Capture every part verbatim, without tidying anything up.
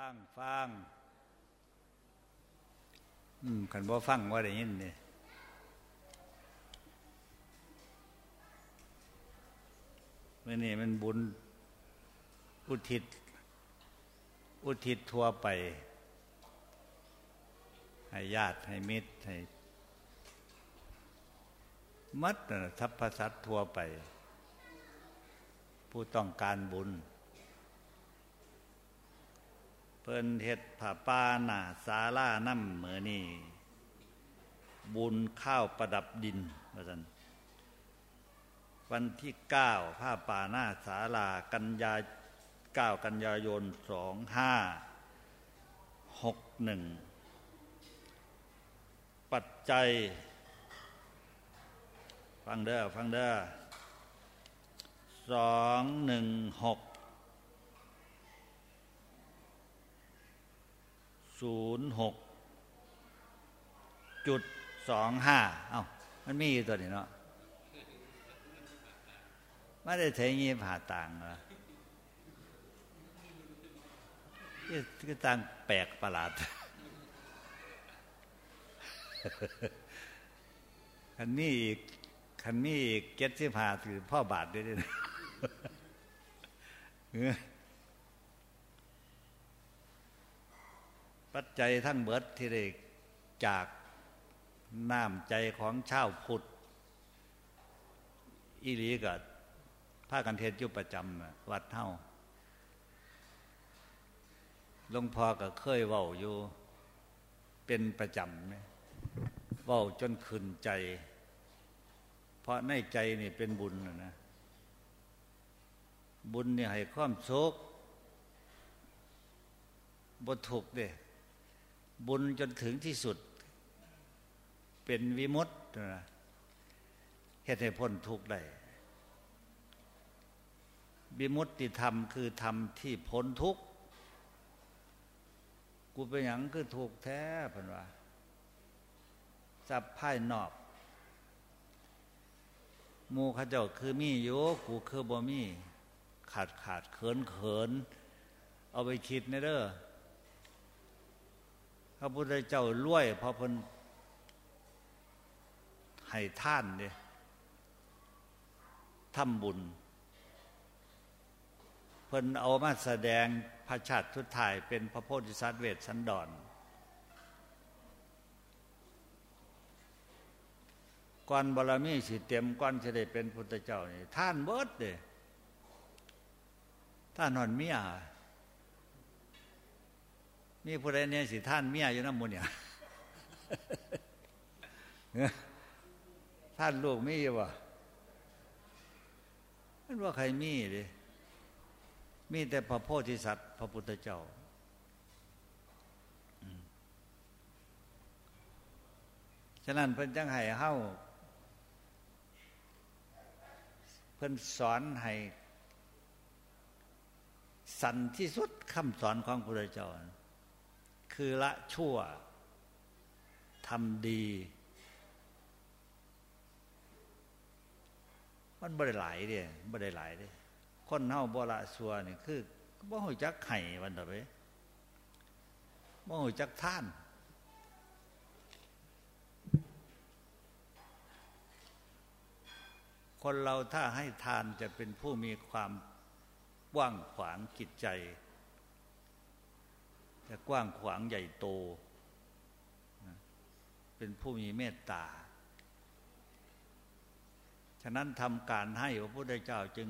ฟังฟังอืมคันบ่ฟังว่าได้ยินนี่มื้อนี้มันบุญอุทิศอุทิศทั่วไปให้ญาติให้มิตรให้มัดสรรพสัตว์ทั่วไปผู้ต้องการบุญเพิ่นเฮ็ดผ้าป่าหน้าศาลาน้ำมื้อนี้บุญข้าวประดับดินว่าซั่นวันที่เก้าผ้าป่าหน้าศาลากันยาเก้ากันยายนสองพันห้าร้อยหกสิบเอ็ดปัจจัยฟังเด้อฟังเด้อสองหนึ่งหกศูนย์หกจุดสองห้าเอ้ามันมีตัวนี้เนาะไม่ได้ใช้งี้ผ่าต่างเหรอคือต่างแปลกประหลาดคันนี้อีกคันนี้อีกเก็ตสิผ่าถือพ่อบาทด้วยนะปัจจัยทั้งเบิดที่ได้จากน้ำใจของชาวพุทธอีหลีก็พากันเทศน์อยู่ประจำวัดเฮาหลวงพ่อก็เคยเว้าอยู่เป็นประจำนะเว้าจนขึ้นใจเพราะในใจนี่เป็นบุญนะนะบุญนี่ให้ความสุขบ่ทุกข์เด้บุญจนถึงที่สุดเป็นวิมุตตินะเฮ็ดให้พ้นทุกข์ได้วิมุตติธรรมคือธรรมที่พ้นทุกข์กูเป็นหยังคือทุกข์แท้เพิ่นว่าจับภายนอกหมู่เขาเจ้าคือมีอยู่กูคือบ่มีขาดขาดเขินเขินเอาไปคิดในเด้อพระพุทธเจ้ารวยเพราะเพิ่นให้ทานเด้ทำบุญเพิ่นเอามาแสดงพระชาติสุดท้ายเป็นพระโพธิสัตว์เวสสันดรก่อนบารมีสิเต็มก่อนจะได้เป็นพุทธเจ้านี่ท่านเบิดเด้ท่านนอนเมียมีผู้ใดเนี่ยสิท่านเมียอยู่นำหมู่เนี่ยท่านลูกมีบ่มันว่าใครมีเด้มีแต่พระโพธิสัตว์พระพุทธเจ้าฉะนั้นเพิ่นจังให้เฮาเพิ่นสอนให้สันที่สุดคำสอนของพระพุทธเจ้าคือละชั่วทำดีมันบ่ได้หลายเด้บ่ได้หลายเด้คนเฮาบ่ละชั่วนี่คือบ่ฮู้จักให้วันต่อไปบ่ฮู้จักทานคนเราถ้าให้ทานจะเป็นผู้มีความกว้างขวางจิตใจจะกว้างขวางใหญ่โตเป็นผู้มีเมตตาฉะนั้นทำการให้พระพุทธเจ้าจึง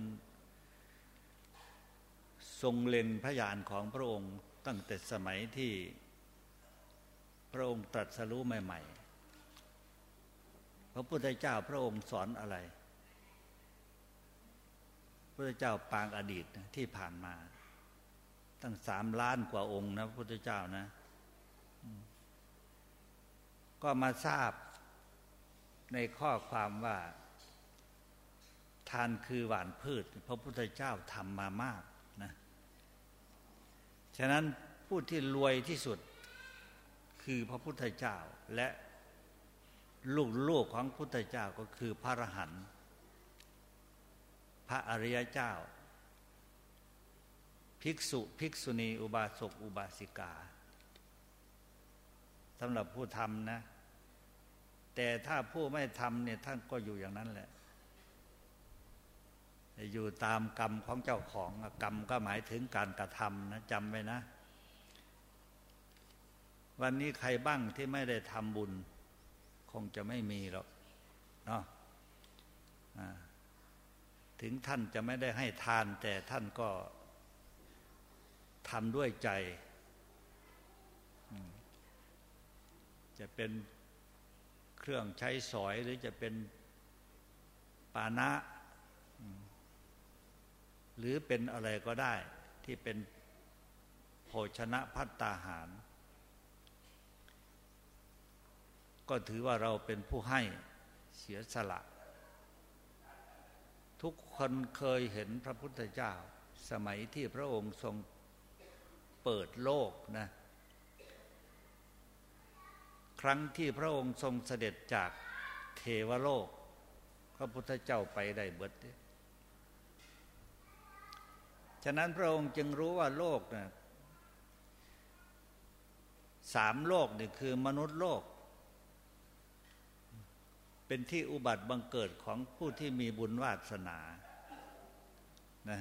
ทรงเล็งพระญาณของพระองค์ตั้งแต่สมัยที่พระองค์ตรัสรู้ใหม่ๆพระพุทธเจ้าพระองค์สอนอะไรพระพุทธเจ้าปางอดีตที่ผ่านมาตั้งสามล้านกว่าองค์นะพระพุทธเจ้านะก็มาทราบในข้อความว่าทานคือหว่านพืชพระพุทธเจ้าทำมามากนะฉะนั้นผู้ที่รวยที่สุดคือพระพุทธเจ้าและลูกๆของพระพุทธเจ้าก็คือพระอรหันต์พระอริยเจ้าภิกษุภิกษุณีอุบาสกอุบาสิกาสำหรับผู้ทำนะแต่ถ้าผู้ไม่ทำเนี่ยท่านก็อยู่อย่างนั้นแหละอยู่ตามกรรมของเจ้าของกรรมก็หมายถึงการกระทำนะจำไว้นะวันนี้ใครบ้างที่ไม่ได้ทำบุญคงจะไม่มีหรอกเนาะถึงท่านจะไม่ได้ให้ทานแต่ท่านก็ทำด้วยใจจะเป็นเครื่องใช้สอยหรือจะเป็นปานะหรือเป็นอะไรก็ได้ที่เป็นโภชนะภัตตาหารก็ถือว่าเราเป็นผู้ให้เสียสละทุกคนเคยเห็นพระพุทธเจ้าสมัยที่พระองค์ทรงเปิดโลกนะครั้งที่พระองค์ทรงเสด็จจากเทวโลกพระพุทธเจ้าไปได้เบิดฉะนั้นพระองค์จึงรู้ว่าโลกนะสามโลกนี่คือมนุษย์โลกเป็นที่อุบัติบังเกิดของผู้ที่มีบุญวาสนานะ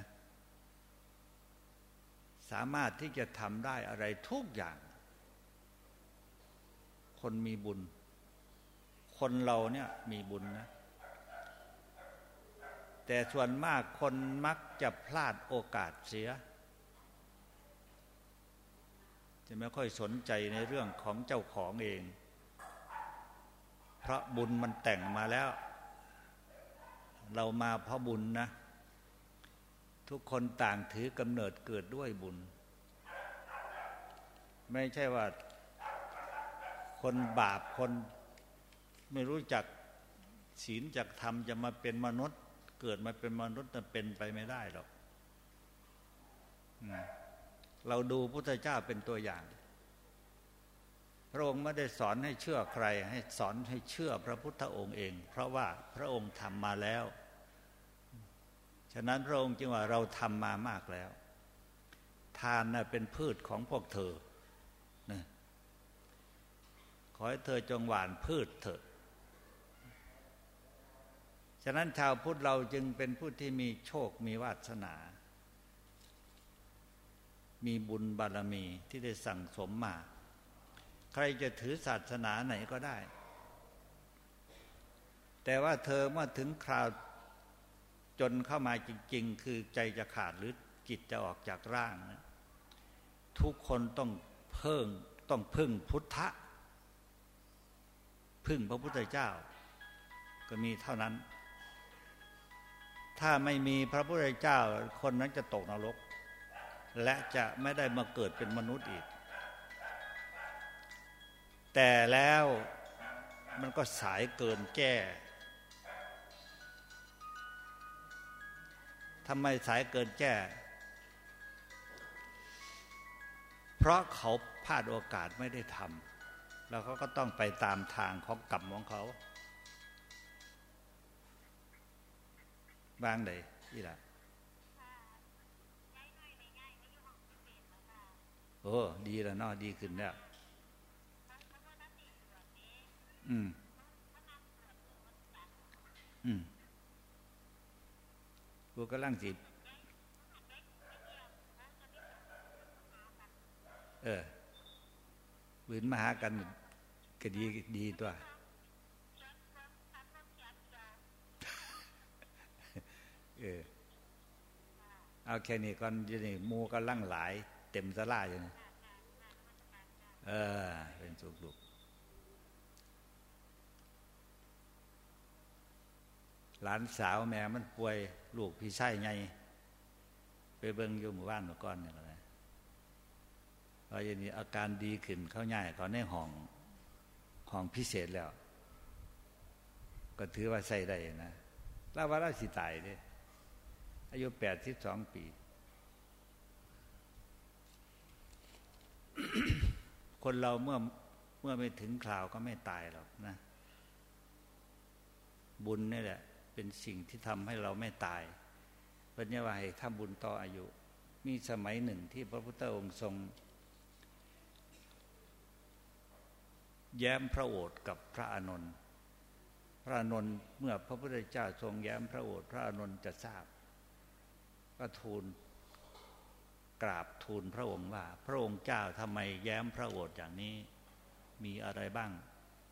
สามารถที่จะทำได้อะไรทุกอย่างคนมีบุญคนเราเนี่ยมีบุญนะแต่ส่วนมากคนมักจะพลาดโอกาสเสียจะไม่ค่อยสนใจในเรื่องของเจ้าของเองเพราะบุญมันแต่งมาแล้วเรามาเพราะบุญนะทุกคนต่างถือกำเนิดเกิดด้วยบุญไม่ใช่ว่าคนบาปคนไม่รู้จักศีลจักธรรมจะมาเป็นมนุษย์เกิดมาเป็นมนุษย์จะเป็นไปไม่ได้หรอกเราดูพุทธเจ้าเป็นตัวอย่างพระองค์ไม่ได้สอนให้เชื่อใครให้สอนให้เชื่อพระพุทธองค์เองเพราะว่าพระองค์ทำมาแล้วฉะนั้นพระองค์จึงว่าเราทำมามากแล้วทานน่ะเป็นพืชของพวกเธอนะขอให้เธอจงหว่านพืชเถิดฉะนั้นชาวพุทธเราจึงเป็นผู้ที่มีโชคมีวาสนามีบุญบารมีที่ได้สั่งสมมาใครจะถือศาสนาไหนก็ได้แต่ว่าเธอเมื่อถึงคราวจนเข้ามาจริงๆคือใจจะขาดหรือจิตจะออกจากร่างนะทุกคนต้องเพิ่งต้องพึ่งพุทธะพึ่งพระพุทธเจ้าก็มีเท่านั้นถ้าไม่มีพระพุทธเจ้าคนนั้นจะตกนรกและจะไม่ได้มาเกิดเป็นมนุษย์อีกแต่แล้วมันก็สายเกินแก้ทำไมสายเกินแก้เพราะเขาพลาดโอกาสไม่ได้ทำแล้วเขาก็ต้องไปตามทางของกรรมของเขาบางเลยนี่แหละโอ้ดีแล้วเนาะดีขึ้นแล้วอืมอืมกูกำลังสิเออบืนมาหากันก็ดีดีตัวเออเอาแค่นี้ก่อนอยู่นี่หมู่กำลังหลายเต็มศาลาอยู่นี่เออเป็นสุขลูกหลานสาวแม่มันป่วยลูกพี่ชายไงไปเบิ่งอยู่หมู่บ้านเมื่อก่อนนี่แหละพออย่างนี้อาการดีขึ้นเขาง่ายเขาในห้องห้องพิเศษแล้วก็ถือว่าใส่ได้นะแล้วว่าเราสิตายเด้อายุแปดสิบสองปี คนเราเมื่อเมื่อไม่ถึงคราวก็ไม่ตายหรอกนะบุญนี่แหละเป็นสิ่งที่ทำให้เราไม่ตายเพราะนี่ว่าให้ทำบุญต่ออายุมีสมัยหนึ่งที่พระพุทธองค์ทรงแย้มพระโอษฐ์กับพระอานนท์พระอานนท์เมื่อพระพุทธเจ้าทรงแย้มพระโอษฐ์พระอานนท์จะทราบก็ทูลกราบทูลพระองค์ว่าพระองค์เจ้าทำไมแย้มพระโอษฐ์อย่างนี้มีอะไรบ้าง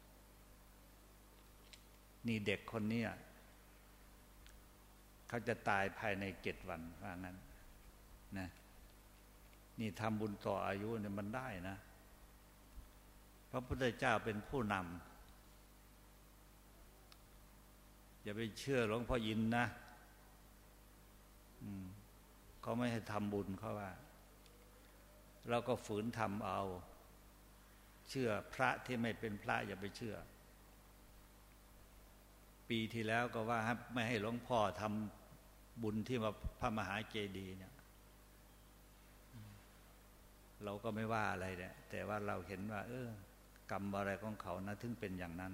นี่เด็กคนนี้เขาจะตายภายในเจ็ดวันว่างั้นนะนี่ทำบุญต่ออายุเนี่ยมันได้นะพระพุทธเจ้าเป็นผู้นำอย่าไปเชื่อหลวงพ่ออินนะเขาไม่ให้ทำบุญเขาว่าเราก็ฝืนทำเอาเชื่อพระที่ไม่เป็นพระอย่าไปเชื่อปีที่แล้วก็ว่าไม่ให้หลวงพ่อทำบุญที่พระมหาเจดีย์เนี่ยเราก็ไม่ว่าอะไรเนี่ยแต่ว่าเราเห็นว่าเออกรรมอะไรของเขานะถึงเป็นอย่างนั้น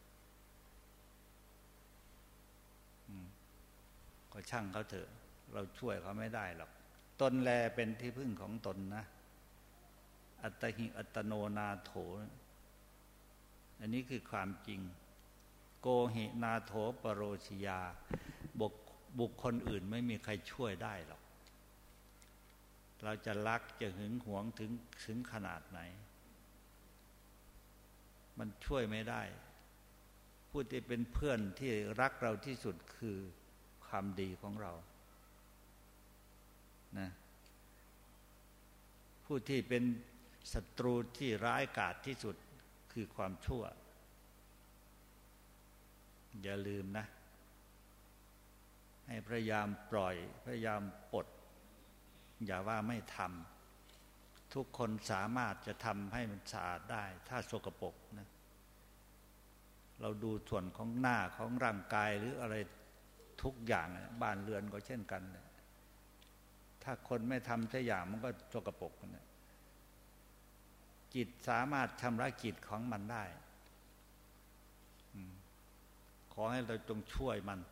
ก็ช่างเขาเถอะเราช่วยเขาไม่ได้หรอกตนแลเป็นที่พึ่งของตนนะอัตหิอัตโนนาโถอันนี้คือความจริงโกหินาโถปโรชิยาบุคบุคคลอื่นไม่มีใครช่วยได้หรอกเราจะรักจะหึงหวงถึงถึงขนาดไหนมันช่วยไม่ได้ผู้ที่เป็นเพื่อนที่รักเราที่สุดคือความดีของเรานะผู้ที่เป็นศัตรูที่ร้ายกาจที่สุดคือความชั่วอย่าลืมนะให้พยายามปล่อยพยายามปลดอย่าว่าไม่ทำทุกคนสามารถจะทำให้มันสะอาดได้ถ้าสกปรกนะเราดูส่วนของหน้าของร่างกายหรืออะไรทุกอย่างบ้านเรือนก็เช่นกันถ้าคนไม่ทำสักอย่างมันก็สกปรกนะจิตสามารถชำระจิตของมันได้ขอให้เราจงช่วยมัน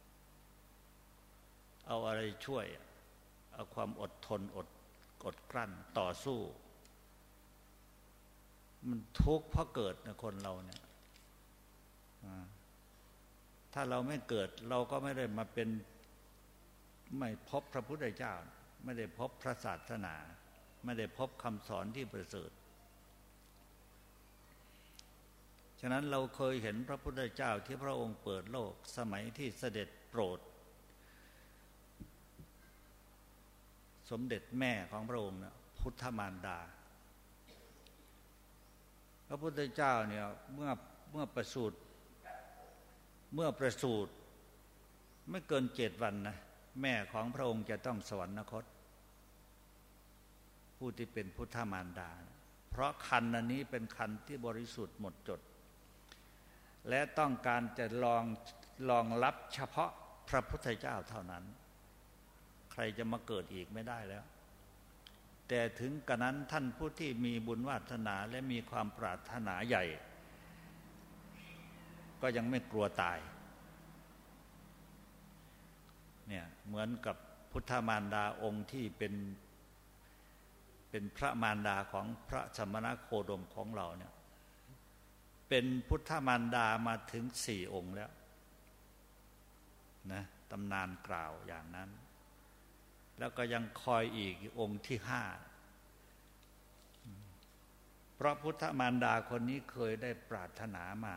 เอาอะไรช่วยเอาความอดทนอดอดกลั้นต่อสู้มันทุกข์เพราะเกิดนะคนเราเนี่ยถ้าเราไม่เกิดเราก็ไม่ได้มาเป็นไม่พบพระพุทธเจ้าไม่ได้พบพระศาสนาไม่ได้พบคำสอนที่ประเสริฐฉะนั้นเราเคยเห็นพระพุทธเจ้าที่พระองค์เปิดโลกสมัยที่เสด็จโปรดสมเด็จแม่ของพระองค์เนี่ยพุทธมารดาพระพุทธเจ้าเนี่ยเมื่อเมื่อประสูติเมื่อประสูติไม่เกินเจ็ดวันนะแม่ของพระองค์จะต้องสวรรคตผู้ที่เป็นพุทธมารดาเพราะคันอันนี้เป็นคันที่บริสุทธิ์หมดจดและต้องการจะลองลองรับเฉพาะพระพุทธเจ้าเท่านั้นใครจะมาเกิดอีกไม่ได้แล้วแต่ถึงกระนั้นท่านผู้ที่มีบุญวาสนาและมีความปรารถนาใหญ่ก็ยังไม่กลัวตายเนี่ยเหมือนกับพุทธมารดาองค์ที่เป็นเป็นพระมารดาของพระสมณโคดมของเราเนี่ยเป็นพุทธมารดามาถึงสี่องค์แล้วนะตำนานกล่าวอย่างนั้นแล้วก็ยังคอยอีกองค์ที่ห้าเพราะพุทธมารดาคนนี้เคยได้ปรารถนามา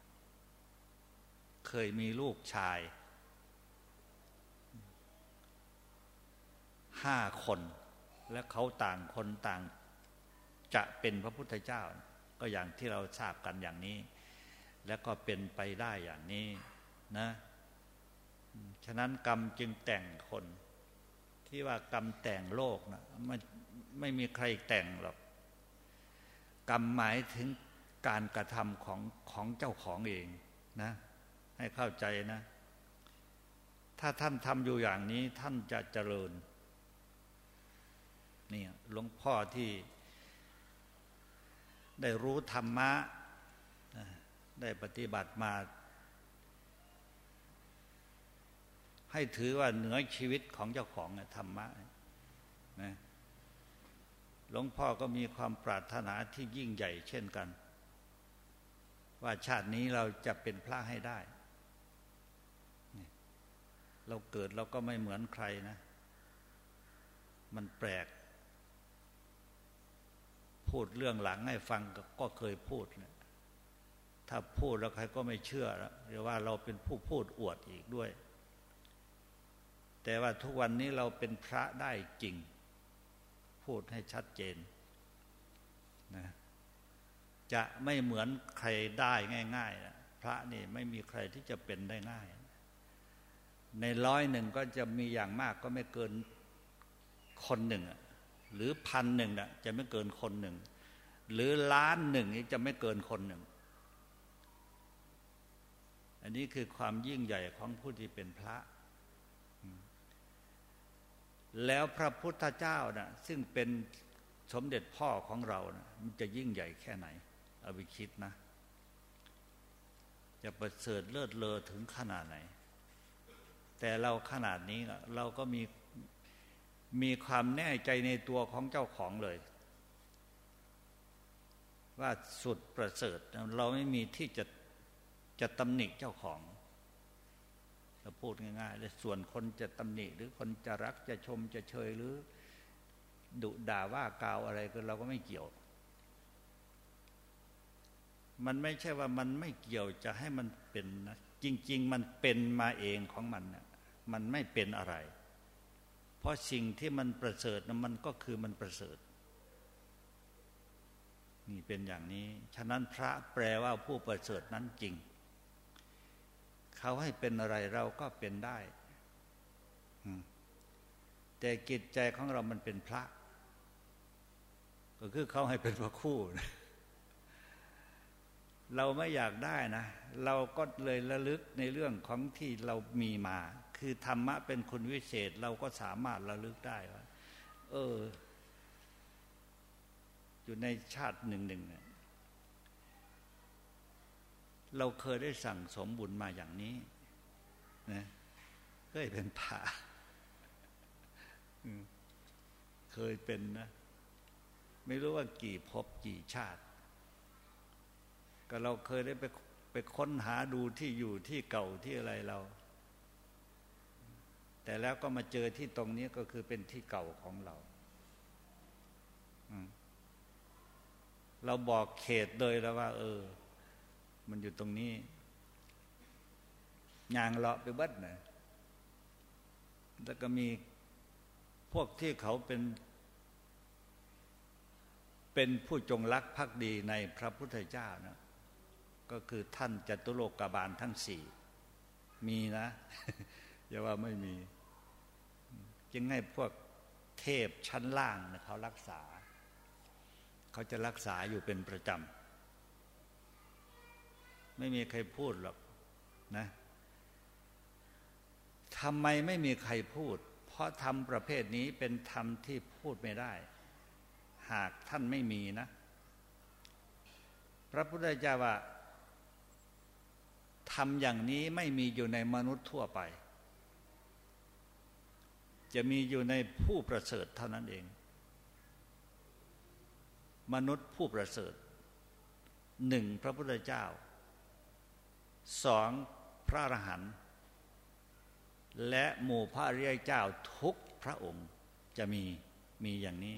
เคยมีลูกชายห้าคนและเขาต่างคนต่างจะเป็นพระพุทธเจ้าก็อย่างที่เราทราบกันอย่างนี้แล้วก็เป็นไปได้อย่างนี้นะฉะนั้นกรรมจึงแต่งคนที่ว่ากรรมแต่งโลกนะไม่ไม่มีใครแต่งหรอกกรรมหมายถึงการกระทำของของเจ้าของเองนะให้เข้าใจนะถ้าท่านทำอยู่อย่างนี้ท่านจะเจริญนี่หลวงพ่อที่ได้รู้ธรรมะได้ปฏิบัติมาให้ถือว่าเหนือชีวิตของเจ้าของธรรมะนะหลวงพ่อก็มีความปรารถนาที่ยิ่งใหญ่เช่นกันว่าชาตินี้เราจะเป็นพระให้ได้เราเกิดเราก็ไม่เหมือนใครนะมันแปลกพูดเรื่องหลังให้ฟังก็เคยพูดนะถ้าพูดแล้วใครก็ไม่เชื่อแล้วเรียกว่าเราเป็นผู้พูดอวดอีกด้วยแต่ว่าทุกวันนี้เราเป็นพระได้จริงพูดให้ชัดเจนนะจะไม่เหมือนใครได้ง่ายๆนะพระนี่ไม่มีใครที่จะเป็นได้ง่ายในร้อยหนึ่งก็จะมีอย่างมากก็ไม่เกินคนหนึ่งหรือพันหนึ่งนะจะไม่เกินคนหนึ่งหรือล้านหนึ่งนี่จะไม่เกินคนหนึ่งอันนี้คือความยิ่งใหญ่ของผู้ที่เป็นพระแล้วพระพุทธเจ้านะซึ่งเป็นสมเด็จพ่อของเรานะมันจะยิ่งใหญ่แค่ไหนเอาไปคิดนะจะประเสริฐเลิศเลอถึงขนาดไหนแต่เราขนาดนี้เราก็มีมีความแน่ใจในตัวของเจ้าของเลยว่าสุดประเสริฐเราไม่มีที่จะจะตำหนิเจ้าของเราพูดง่ายๆเลยส่วนคนจะตำหนิหรือคนจะรักจะชมจะเชยหรือดุด่าว่ากล่าวอะไรก็เราก็ไม่เกี่ยวมันไม่ใช่ว่ามันไม่เกี่ยวจะให้มันเป็นนะจริงๆมันเป็นมาเองของมันนะมันไม่เป็นอะไรเพราะสิ่งที่มันประเสริฐนะมันก็คือมันประเสริฐนี่เป็นอย่างนี้ฉะนั้นพระแปลว่าผู้ประเสริฐนั้นจริงเขาให้เป็นอะไรเราก็เป็นได้แต่จิตใจของเรามันเป็นพระก็คือเขาให้เป็นพระคู่เราไม่อยากได้นะเราก็เลยระลึกในเรื่องของที่เรามีมาคือธรรมะเป็นคุณวิเศษเราก็สามารถระลึกได้ว่าเอออยู่ในชาติหนึ่งหนึ่งเนี่ยเราเคยได้สั่งสมบุญมาอย่างนี้นะเคยเป็นพระเคยเป็นนะไม่รู้ว่ากี่ภพกี่ชาติก็เราเคยได้ไปไปค้นหาดูที่อยู่ที่เก่าที่อะไรเราแต่แล้วก็มาเจอที่ตรงนี้ก็คือเป็นที่เก่าของเราเราบอกเขตเลยแล้วว่าเออมันอยู่ตรงนี้ยางเลาะไปบัดนะแล้วก็มีพวกที่เขาเป็นเป็นผู้จงรักภักดีในพระพุทธเจ้านะก็คือท่านจตุโลกบาลทั้งสี่มีนะอย่าว่าไม่มีจึงให้พวกเทพชั้นล่างนะเขารักษาเขาจะรักษาอยู่เป็นประจำไม่มีใครพูดหรอกนะทำไมไม่มีใครพูดเพราะธรรมประเภทนี้เป็นธรรมที่พูดไม่ได้หากท่านไม่มีนะพระพุทธเจ้าว่าทำอย่างนี้ไม่มีอยู่ในมนุษย์ทั่วไปจะมีอยู่ในผู้ประเสริฐเท่านั้นเองมนุษย์ผู้ประเสริฐหนึ่งพระพุทธเจ้าสองพระอรหันต์และหมู่พระอริยเจ้าทุกพระองค์จะมีมีอย่างนี้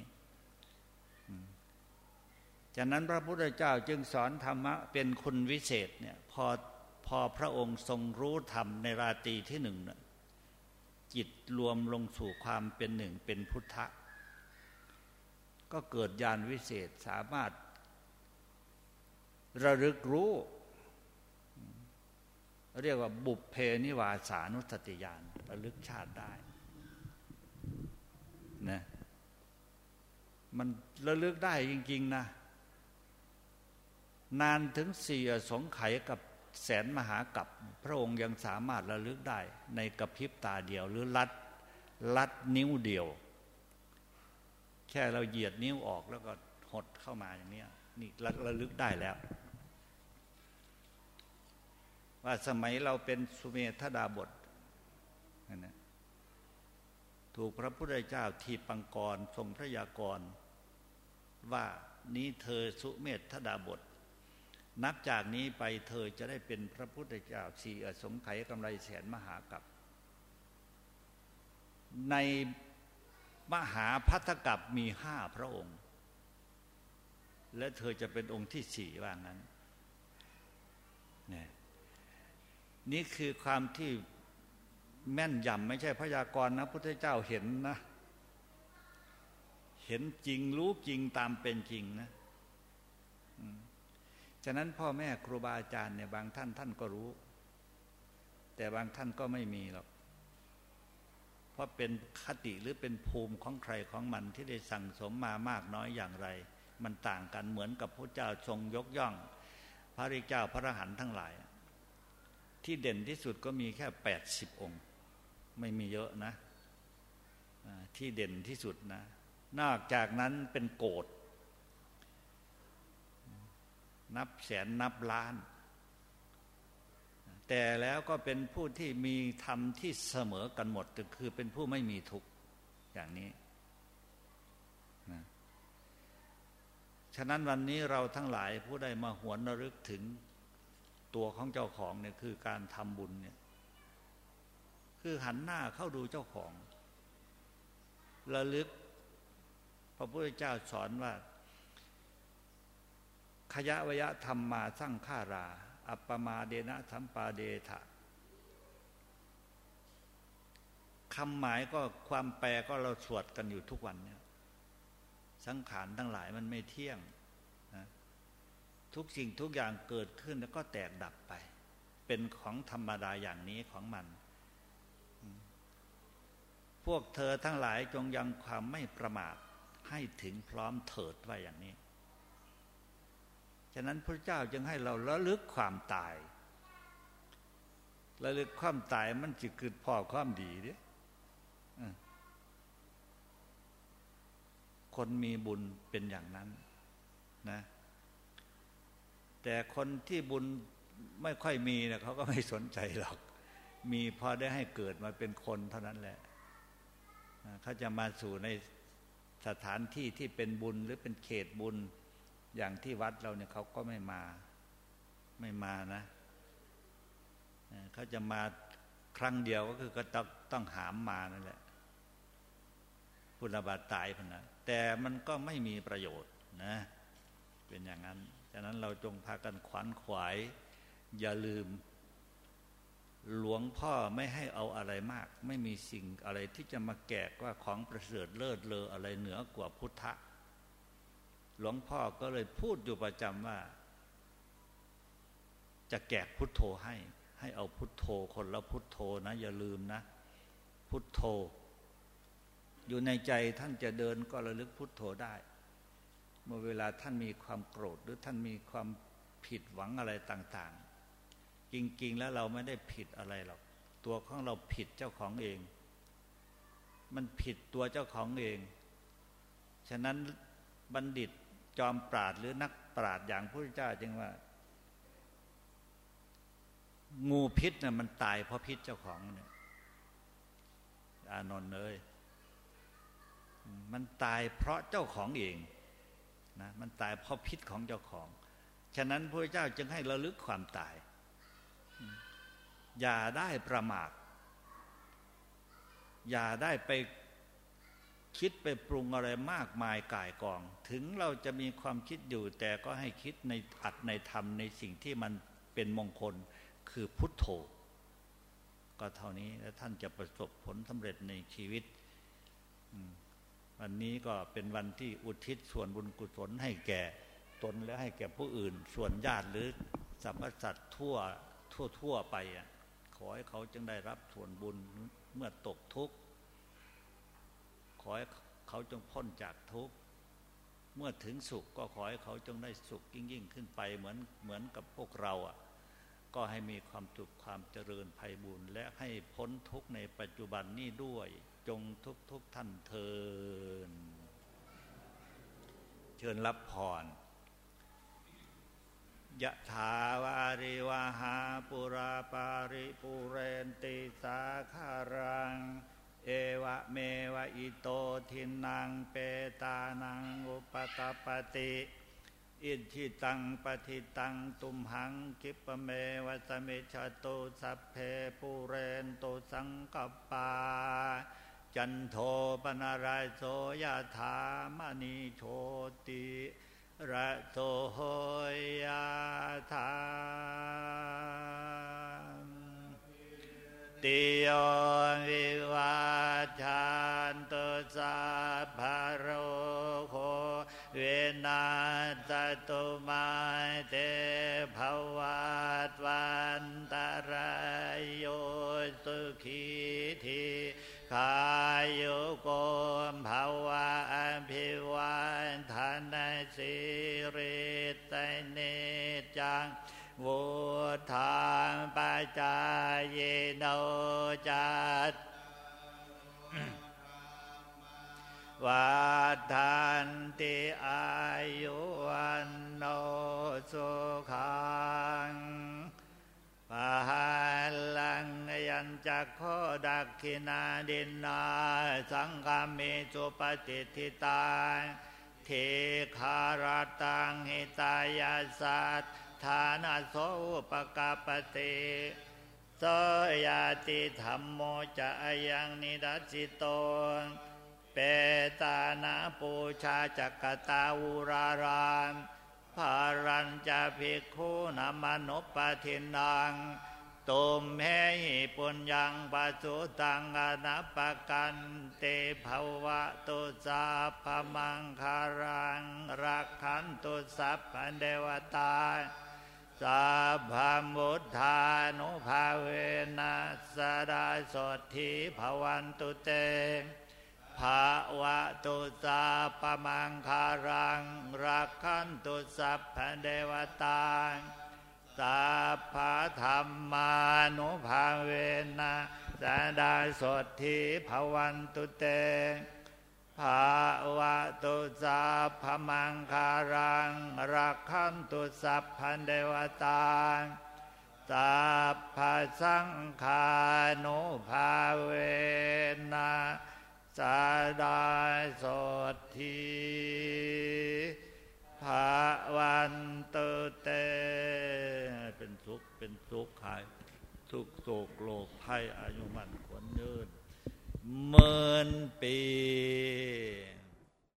ฉะนั้นพระพุทธเจ้าจึงสอนธรรมะเป็นคุณวิเศษเนี่ยพอพอพระองค์ทรงรู้ธรรมในราตรีที่หนึ่งนะจิตรวมลงสู่ความเป็นหนึ่งเป็นพุทธะก็เกิดญาณวิเศษสามารถระลึกรู้เรียกว่าบุพเพนิวาสานุสติญาณระลึกชาติได้นะมันระลึกได้จริงๆนะนานถึงสี่อสงไขยกับแสนมหากัปพระองค์ยังสามารถระลึกได้ในกระพริบตาเดียวหรือลัดลัดนิ้วเดียวแค่เราเหยียดนิ้วออกแล้วก็หดเข้ามาอย่างนี้นี่ระลึกได้แล้วว่าสมัยเราเป็นสุเมธดาบทนั่นนะถูกพระพุทธเจ้าทีปังกรทรงพระยากรว่านี้เธอสุเมธดาบทนับจากนี้ไปเธอจะได้เป็นพระพุทธเจ้าสี่อสงไขยกำไรแสนมหากัปในมหาภัตตกัปมีห้าพระองค์และเธอจะเป็นองค์ที่สี่ว่างั้นนี่นี่คือความที่แม่นยำไม่ใช่พยากรณ์นะพุทธเจ้าเห็นนะเห็นจริงรู้จริงตามเป็นจริงนะฉะนั้นพ่อแม่ครูบาอาจารย์เนี่ยบางท่านท่านก็รู้แต่บางท่านก็ไม่มีหรอกเพราะเป็นคติหรือเป็นภูมิของใครของมันที่ได้สั่งสมมามากน้อยอย่างไรมันต่างกันเหมือนกับพระเจ้าทรงยกย่องพระริเจ้าพระอรหันต์ทั้งหลายที่เด่นที่สุดก็มีแค่แปดสิบองค์ไม่มีเยอะนะที่เด่นที่สุดนะนอกจากนั้นเป็นโกฏนับแสนนับล้านแต่แล้วก็เป็นผู้ที่มีธรรมที่เสมอกันหมดคือเป็นผู้ไม่มีทุกข์อย่างนี้นะฉะนั้นวันนี้เราทั้งหลายผู้ได้มาหวนระลึกถึงตัวของเจ้าของเนี่ยคือการทำบุญเนี่ยคือหันหน้าเข้าดูเจ้าของระลึกพระพุทธเจ้าสอนว่าขยะวยะธรรมมาสร้างฆาราอัปปมาเดนะสัมปาเดทะคำหมายก็ความแปลก็เราสวดกันอยู่ทุกวันเนี่ยสังขารทั้งหลายมันไม่เที่ยงนะทุกสิ่งทุกอย่างเกิดขึ้นแล้วก็แตกดับไปเป็นของธรรมดาอย่างนี้ของมันพวกเธอทั้งหลายจงยังความไม่ประมาทให้ถึงพร้อมเถิดว่าอย่างนี้ฉะนั้นพระเจ้าจึงให้เราระลึกความตายระลึกความตายมันจะเกิดพ่อความดีเด้คนมีบุญเป็นอย่างนั้นนะแต่คนที่บุญไม่ค่อยมีเนี่ยเขาก็ไม่สนใจหรอกมีพอได้ให้เกิดมาเป็นคนเท่านั้นแหละเขาจะมาสู่ในสถานที่ที่เป็นบุญหรือเป็นเขตบุญอย่างที่วัดเราเนี่ยเขาก็ไม่มาไม่มานะเขาจะมาครั้งเดียวก็คือก็ต้องต้องหามมานั่นแหละพุทธบาทตายพนะแต่มันก็ไม่มีประโยชน์นะเป็นอย่างนั้นฉะนั้นเราจงพากันขวัญขวายอย่าลืมหลวงพ่อไม่ให้เอาอะไรมากไม่มีสิ่งอะไรที่จะมาแกะว่าของประเสริฐเลิศเลออะไรเหนือกว่าพุทธะหลวงพ่อก็เลยพูดอยู่ประจำว่าจะแกะพุทโธให้ให้เอาพุทโธคนละพุทโธนะอย่าลืมนะพุทโธอยู่ในใจท่านจะเดินก็ระลึกพุทโธได้เมื่อเวลาท่านมีความโกรธหรือท่านมีความผิดหวังอะไรต่างๆจริงๆแล้วเราไม่ได้ผิดอะไรหรอกตัวของเราผิดเจ้าของเองมันผิดตัวเจ้าของเองฉะนั้นบัณฑิตจอมปราชญ์หรือนักปราชญ์อย่างพระพุทธเจ้าจึงว่างูพิษน่ะมันตายเพราะพิษเจ้าของเนี่ยอานนท์เลยมันตายเพราะเจ้าของเองนะมันตายเพราะพิษของเจ้าของฉะนั้นพระพุทธเจ้าจึงให้ระลึกความตายอย่าได้ประมาทอย่าได้ไปคิดไปปรุงอะไรมากมายก่ายกองถึงเราจะมีความคิดอยู่แต่ก็ให้คิดในอัตในธรรมในสิ่งที่มันเป็นมงคลคือพุทโธก็เท่านี้แล้วท่านจะประสบผลสำเร็จในชีวิตวันนี้ก็เป็นวันที่อุทิศส่วนบุญกุศลให้แก่ตนและให้แก่ผู้อื่นส่วนญาติหรือสรรพสัตว์ทั่วทั่วทั่วไปขอให้เขาจึงได้รับส่วนบุญเมื่อตกทุกข์ขอให้เขาจงพ้นจากทุกข์เมื่อถึงสุขก็ขอให้เขาจงได้สุขยิ่งยิ่งขึ้นไปเหมือนเหมือนกับพวกเราอ่ะก็ให้มีความสุขความเจริญไพบูลย์และให้พ้นทุกข์ในปัจจุบันนี้ด้วยจงทุกทุกท่านเทินเชิญรับพรยะถาวาริวหาปุราปาริปุเรนติสาคารังเอวะเมวะอิโตทินังเปตานังอุปตปติอิทิตังปฏิตังตุมหังคิปเมวะสมิจฉตุสัพเพปุเรนตุสังกปาจันโทปนารายโสยถามณีโชติระโสโหยถาติโยวิวัชชันตุสัพพะโรโควินาศตุมาเตภวัตวันตรายโยสุขีทีขายุโกมภวะอภิวันทนาสิริตเนจังวุฒานปัจจายโนจัตวัฏันติอายุวันโนสุขังปะหัลลังยัญจักโคดักขินาดินนาสังฆามิสุปฏิทิตาเทคารตังหิตายาสัตฐานาโสปกาปติโสยติธัมโมจะยังนิดัสสิโตเปตานาปูชาจักตาวุรารามภารัญจะภิกขุนามนุปทินังตุมเหหิปุญญังปัสสุตังอนัปปกันเตภวะตุสัพพมังคารังรักขันตุสัพพเทวตาสัพพมุทธานุภาเวนัสสดาโสทิภวันตุเตภาวะตุสัพพมังคารังรักขันตุสัพพเทวตาสัพพธรรมานุภาเวนัสสดาโสทิภวันตุเตภาวะตุสัพพมังคารังรักขันตุสัพพเทวตาสัพพสังฆานุภาเวนัสสดาโสทิภวันตุเตเป็นสุขเป็นสุขหายทุกโศกโลกภัยอายุมั่นขวัญยืนหมื่นปี